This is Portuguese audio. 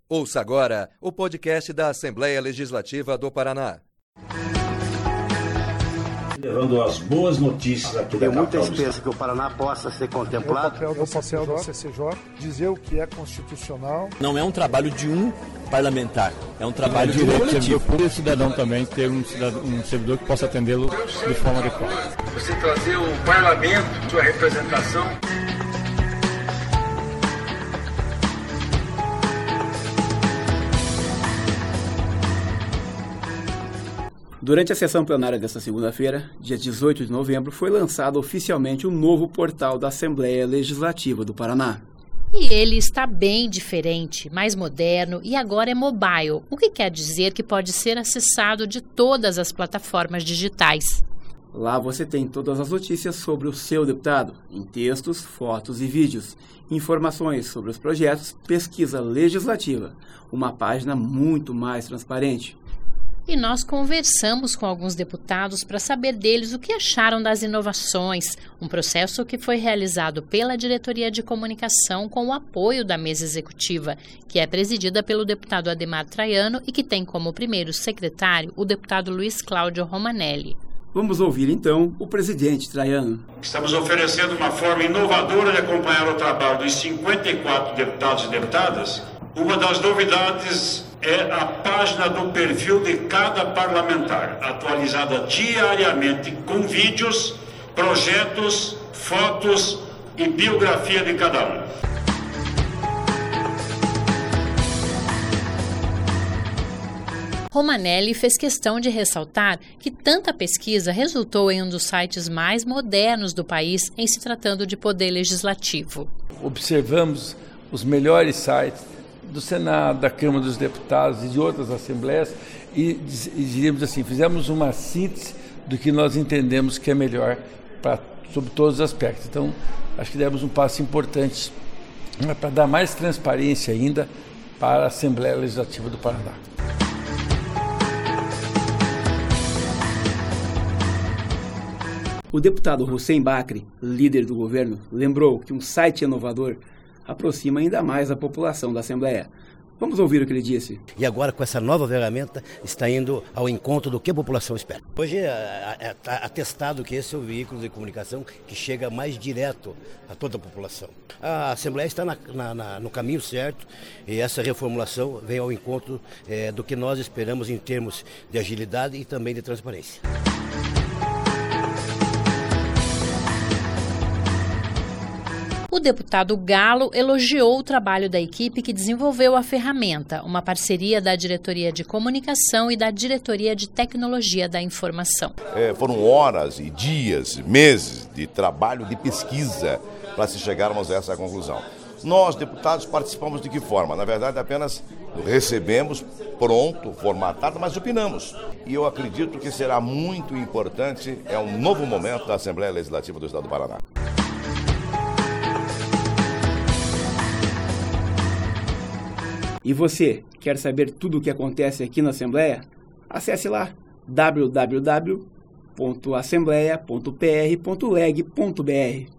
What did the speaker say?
Ouça agora o podcast da Assembleia Legislativa do Paraná. Levando as boas notícias aqui da capital. Tem muita esperança que o Paraná possa ser contemplado. É o papel da CCJ dizer o que é constitucional. Não é um trabalho de um parlamentar, é um trabalho de um coletivo. Por o cidadão também ter um servidor que possa atendê-lo de forma adequada. Você trazer o parlamento, sua representação. Durante a sessão plenária desta segunda-feira, dia 18 de novembro, foi lançado oficialmente o novo portal da Assembleia Legislativa do Paraná. E ele está bem diferente, mais moderno e agora é mobile, o que quer dizer que pode ser acessado de todas as plataformas digitais. Lá você tem todas as notícias sobre o seu deputado, em textos, fotos e vídeos, informações sobre os projetos, pesquisa legislativa, uma página muito mais transparente. E nós conversamos com alguns deputados para saber deles o que acharam das inovações, um processo que foi realizado pela Diretoria de Comunicação com o apoio da mesa executiva, que é presidida pelo deputado Ademar Traiano e que tem como primeiro secretário o deputado Luiz Cláudio Romanelli. Vamos ouvir então o presidente Traiano. Estamos oferecendo uma forma inovadora de acompanhar o trabalho dos 54 deputados e deputadas. Uma das novidades é a página do perfil de cada parlamentar, atualizada diariamente com vídeos, projetos, fotos e biografia de cada um. Romanelli fez questão de ressaltar que tanta pesquisa resultou em um dos sites mais modernos do país em se tratando de poder legislativo. Observamos os melhores sites do Senado, da Câmara dos Deputados e de outras assembleias e diríamos assim, fizemos uma síntese do que nós entendemos que é melhor sobre todos os aspectos. Então, acho que demos um passo importante para dar mais transparência ainda para a Assembleia Legislativa do Paraná. O deputado Hussein Bakri, líder do governo, lembrou que um site inovador aproxima ainda mais a população da Assembleia. Vamos ouvir o que ele disse. E agora, com essa nova ferramenta, está indo ao encontro do que a população espera. Hoje está atestado que esse é o veículo de comunicação que chega mais direto a toda a população. A Assembleia está no caminho certo e essa reformulação vem ao encontro do que nós esperamos em termos de agilidade e também de transparência. O deputado Galo elogiou o trabalho da equipe que desenvolveu a ferramenta, uma parceria da Diretoria de Comunicação e da Diretoria de Tecnologia da Informação. Foram horas e dias, meses de trabalho, de pesquisa para se chegarmos a essa conclusão. Nós, deputados, participamos de que forma? Na verdade, apenas recebemos pronto, formatado, mas opinamos. E eu acredito que será muito importante, é um novo momento da Assembleia Legislativa do Estado do Paraná. E você, quer saber tudo o que acontece aqui na Assembleia? Acesse lá www.assembleia.pr.leg.br.